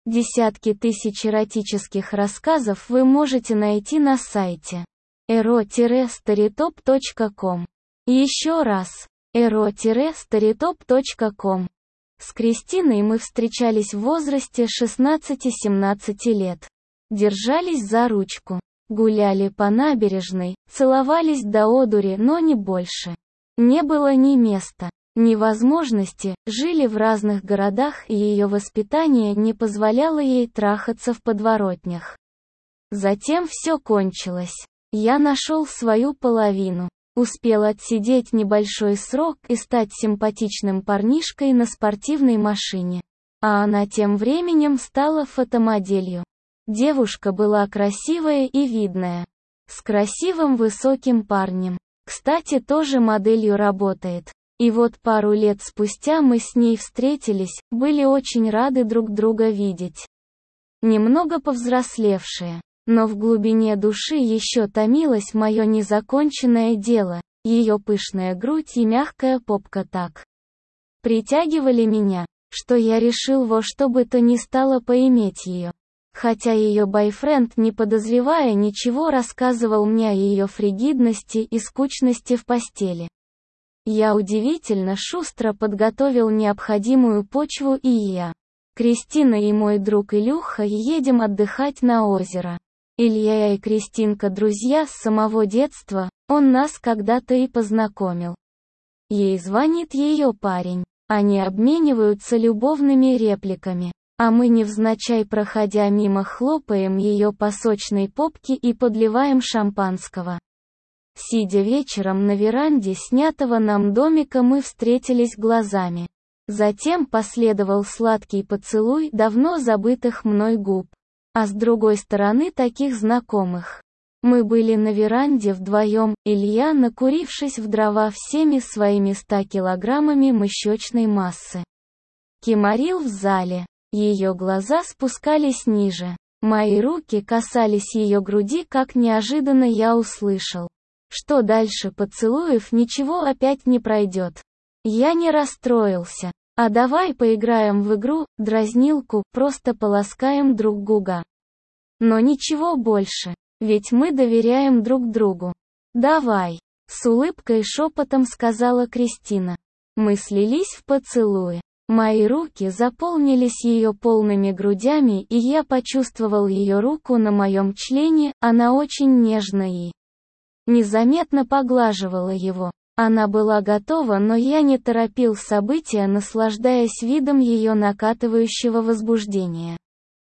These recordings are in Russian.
Десятки тысяч эротических рассказов вы можете найти на сайте ero-storytop.com. Еще раз, ero-storytop.com. С Кристиной мы встречались в возрасте 16-17 лет. Держались за ручку, гуляли по набережной, целовались до одури, но не больше. Не было ни места, ни возможности, жили в разных городах, и ее воспитание не позволяло ей трахаться в подворотнях. Затем все кончилось. Я нашел свою половину. Успел отсидеть небольшой срок и стать симпатичным парнишкой на спортивной машине. А она тем временем стала фотомоделью. Девушка была красивая и видная. С красивым высоким парнем. Кстати, тоже моделью работает. И вот пару лет спустя мы с ней встретились, были очень рады друг друга видеть. Немного повзрослевшие. Но в глубине души еще томилось мое незаконченное дело, ее пышная грудь и мягкая попка так притягивали меня, что я решил во что бы то ни стало поиметь ее. Хотя ее бойфренд, не подозревая ничего, рассказывал мне о ее фригидности и скучности в постели. Я удивительно шустро подготовил необходимую почву, и я, Кристина и мой друг Илюха едем отдыхать на озеро. Илья и Кристинка друзья с самого детства, он нас когда-то и познакомил. Ей звонит ее парень, они обмениваются любовными репликами, а мы невзначай, проходя мимо, хлопаем ее по сочной попке и подливаем шампанского. Сидя вечером на веранде снятого нам домика, мы встретились глазами. Затем последовал сладкий поцелуй давно забытых мной губ. А с другой стороны таких знакомых. Мы были на веранде вдвоем, Илья, накурившись в дрова всеми своими 100 килограммами мышечной массы. Кимарил в зале. Ее глаза спускались ниже. Мои руки касались ее груди, как неожиданно я услышал, что дальше поцелуев ничего опять не пройдет. Я не расстроился. А давай поиграем в игру, дразнилку, просто поласкаем друг друга. Но ничего больше, ведь мы доверяем друг другу. Давай, с улыбкой шепотом сказала Кристина. Мы слились в поцелуе. Мои руки заполнились ее полными грудями, и я почувствовал ее руку на моем члене, она очень нежно и незаметно поглаживала его. Она была готова, но я не торопил события, наслаждаясь видом ее накатывающего возбуждения.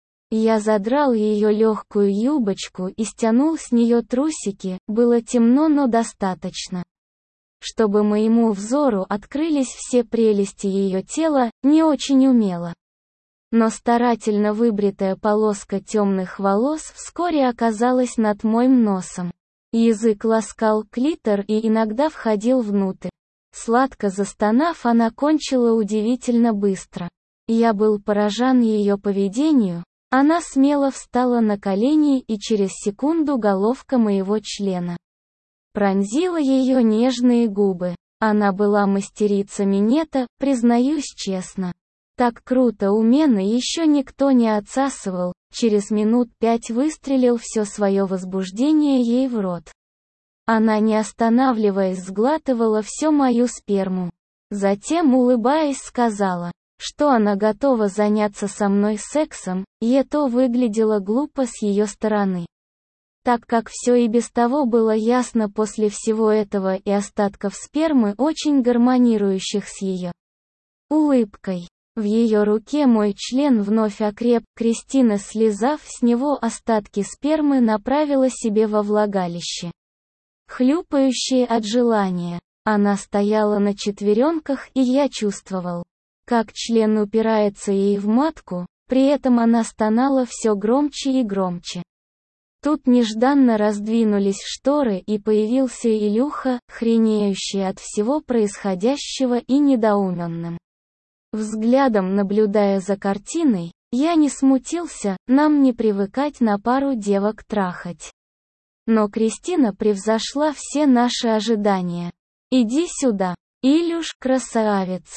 Я задрал ее легкую юбочку и стянул с нее трусики, было темно, но достаточно, чтобы моему взору открылись все прелести ее тела, не очень умело. Но старательно выбритая полоска темных волос вскоре оказалась над моим носом. Язык ласкал клитор и иногда входил внутрь. Сладко застонав, она кончила удивительно быстро. Я был поражен ее поведению. Она смело встала на колени, и через секунду головка моего члена пронзила ее нежные губы. Она была мастерица минета, признаюсь честно. Так круто уменно еще никто не отсасывал. Через минут 5 выстрелил все свое возбуждение ей в рот. Она, не останавливаясь, сглатывала всю мою сперму. Затем, улыбаясь, сказала, что она готова заняться со мной сексом, и это выглядело глупо с ее стороны. Так как все и без того было ясно после всего этого и остатков спермы, очень гармонирующих с ее улыбкой. В ее руке мой член вновь окреп. Кристина, слизав с него остатки спермы, направила себе во влагалище, хлюпающие от желания. Она стояла на четвереньках, и я чувствовал, как член упирается ей в матку, при этом она стонала все громче и громче. Тут нежданно раздвинулись шторы, и появился Илюха, хренеющий от всего происходящего и недоуменным взглядом наблюдая за картиной. Я не смутился, нам не привыкать на пару девок трахать. Но Кристина превзошла все наши ожидания. «Иди сюда, Илюш, красавица!»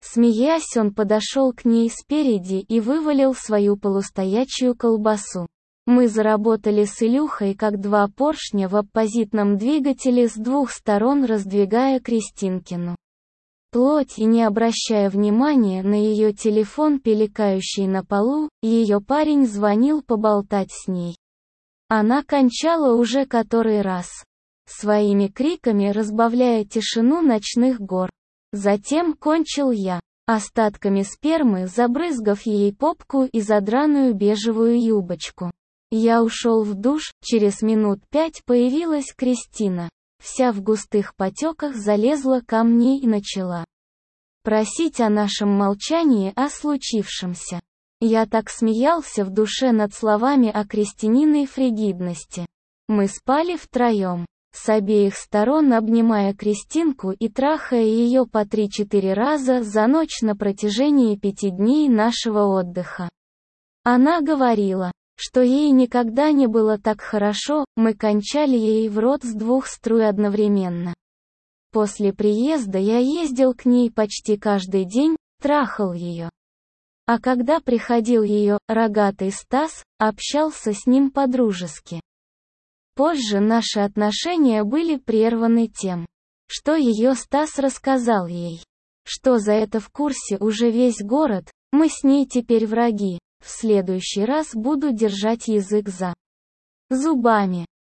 Смеясь, он подошел к ней спереди и вывалил свою полустоячую колбасу. Мы заработали с Илюхой как два поршня в оппозитном двигателе, с двух сторон раздвигая Кристинкину плоть и не обращая внимания на ее телефон, пиликающий на полу. Ее парень звонил поболтать с ней. Она кончала уже который раз, своими криками разбавляя тишину ночных гор. Затем кончил я, остатками спермы забрызгав ей попку и задраную бежевую юбочку. Я ушел в душ, через минут 5 появилась Кристина. Вся в густых потеках залезла ко мне и начала просить о нашем молчании о случившемся. Я так смеялся в душе над словами о Кристининой фригидности. Мы спали втроем, с обеих сторон обнимая Кристинку и трахая ее по 3-4 раза за ночь на протяжении 5 дней нашего отдыха. Она говорила, что ей никогда не было так хорошо. Мы кончали ей в рот с 2 струй одновременно. После приезда я ездил к ней почти каждый день, трахал ее. А когда приходил ее рогатый Стас, общался с ним по-дружески. Позже наши отношения были прерваны тем, что ее Стас рассказал ей, что за это в курсе уже весь город. Мы с ней теперь враги. В следующий раз буду держать язык за зубами.